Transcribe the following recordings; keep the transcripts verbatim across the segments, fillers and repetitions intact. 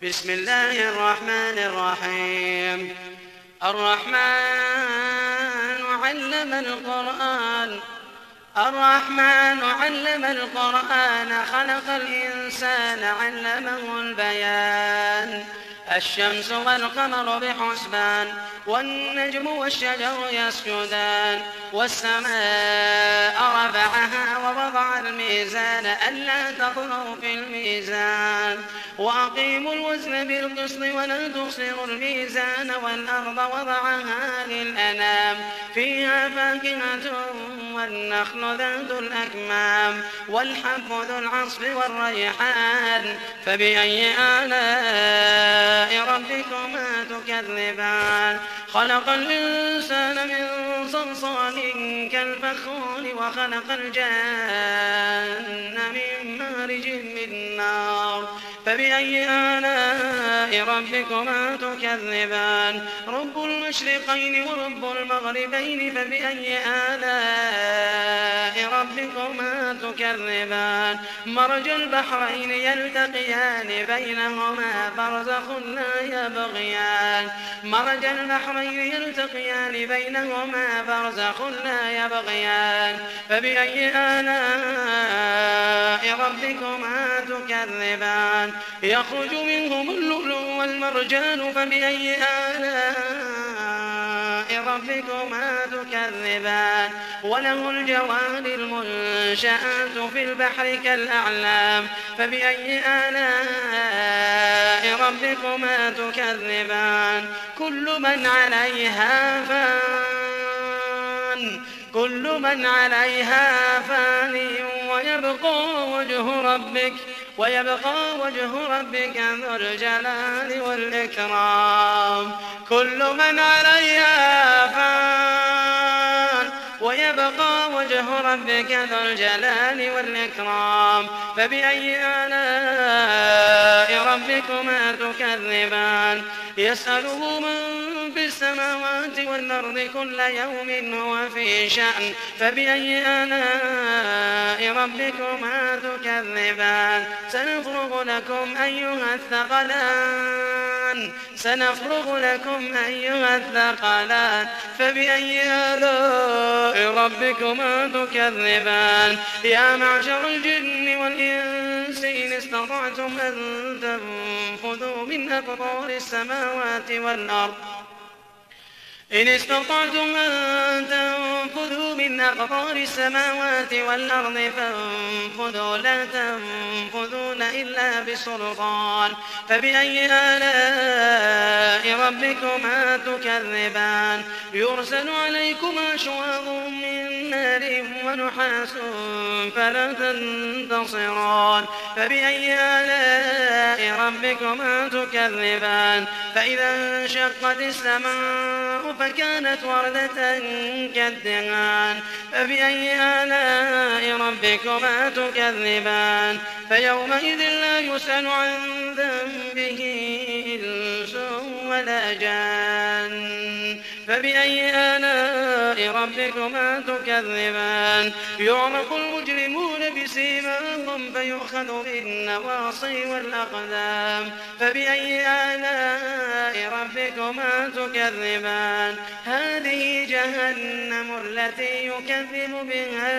بسم الله الرحمن الرحيم. الرحمن علم القرآن الرحمن علم القرآن خلق الإنسان علمه البيان. الشمس والقمر بحسبان والنجم والشجر يسجدان والسماء رفعها ووضع الميزان ألا تطغوا في الميزان وأقيموا الوزن بالقسط ولا تخسروا الميزان والأرض وضعها للأنام فيها فاكهة والنخل ذات الأكمام والحب ذو العصف والريحان فبأي آلاء ربكما تكذبان. خلق الإنسان من صلصال كالفخار وخلق الجان من مارج من نار فبأي آلاء ربكما تكذبان. رب المشرقين ورب المغربين فبأي آلاء ربكما تكذبان. مرج البحرين يلتقيان بينهما برزخ لا يبغيان مرج البحرين يلتقيان بينهما برزخ لا يبغيان فبأي آلاء ربكما تكذبان. يخرج منهم اللؤلؤ والمرجان فبأي آلاء ربكما تكذبان. وله الجوار المنشآت في البحر كالأعلام فبأي آلاء ربكما تكذبان. كل من عليها فان كل من عليها فان ويبقى وجه ربك ويبقى وجه ربك ذو الجلال والإكرام. كل من عليها فان ويبقى وجه ربك ذو الجلال والإكرام فبأي آلاء ربكما تكذبان. يسأله من في السماوات والأرض كل يوم هو في شأن فبأي آلاء ربكما تكذبان. سنفرغ لكم أيها الثقلان سنفرغ لكم أيها الثقلان فبأي آلاء ربكما تكذبان. يا معشر الجن والإنس إن استطعتم أن تنفذوا من أقطار السماوات والأرض إن استطعتم أن تنفذوا من أقطار السماوات والأرض فانفذوا لا تنفذون إلا بسلطان فبأي آلاء ربكما تكذبان. يرسل عليكما شواظ من نار ونحاس فلا تنتصران فبأي آلاء ربكما تكذبان. فإذا انشقت السماء فكانت وردة كالدهان فبأي آلاء ربكما تكذبان. فيومئذ لا يسأل عن ذنبه إنس ولا جان فبأي آلاء ربكما تكذبان. يعرف المجرمون بسيماهم فيؤخذ بالنواصي والأقدام فبأي آلاء ربكما تكذبان. هذه جهنم التي يكذب بها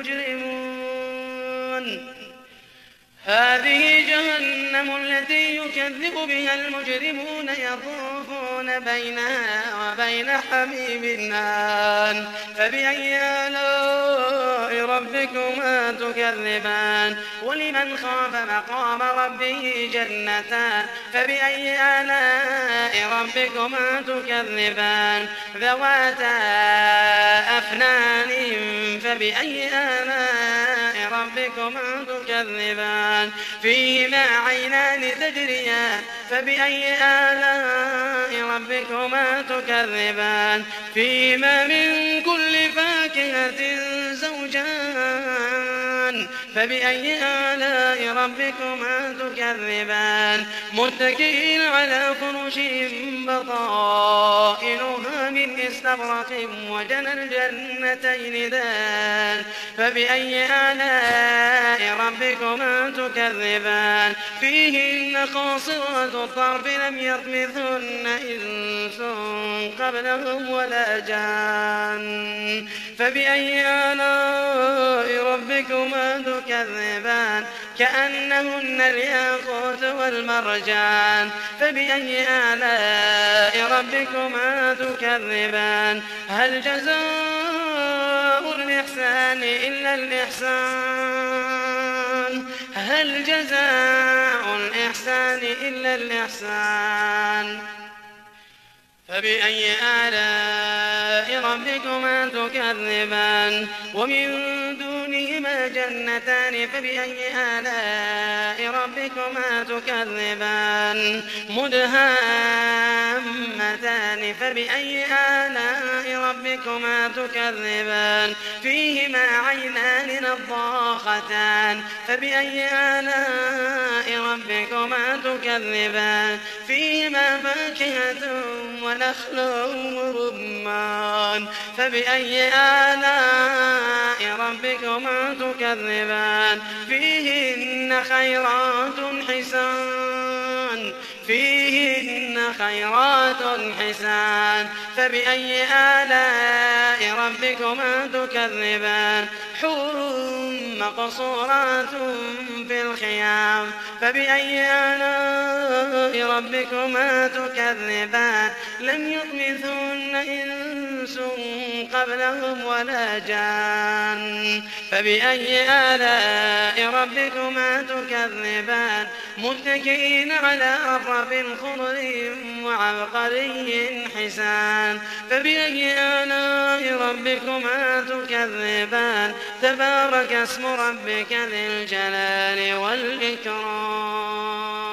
المجرمون هذه جهنم التي يكذب بها المجرمون يطوفون بينها وبين حميم آن فبأي آلاء ربكما تكذبان. ولمن خاف مقام ربه جنتان فبأي آلاء ربكما تكذبان. ذواتا أفنان فبأي آلاء ربكما تكذبان. فيهما عينان تجريان فبأي آلاء ربكما تكذبان. فيهما من كل فاكهة زوجان فبأي آلاء ربكما تكذبان. متكئين على فرش بطائنها من استبرق وجنى الجنتين دان فبأي آلاء ربكما تكذبان. فيهن قاصرات الطرف لم يطمثهن إنس قبلهم ولا جان فبأي آلاء ربكما تكذبان كأنهن الياقوت والمرجان فبأي آلاء ربكما تكذبان هل جزاء الإحسان إلا الإحسان هل جزاء الإحسان إلا الإحسان فبأي آلاء ربكما تكذبان ومن دونهما جنتان فبأي آلاء ربكما تكذبان مدهامتان فبأي آلاء ربكما تكذبان فيهما عينان نضاختان فبأي آلاء ربكما تكذبان فيهما فاكهة ونخل ورمان فبأي آلاء ربكما تكذبان فيهن خيرات حسان فيهن خيرات حسان فبأي آلاء ربكما تكذبان حور مقصورات في الخيام فبأي آلاء ربكما تكذبان لم يطمثهن إنس قبلهم ولا جان فبأي آلاء ربكما تكذبان متكئين على رفرف خضر وعبقري حسان فبأي آلاء ربكما تكذبان تبارك اسم ربك ذي الجلال والإكرام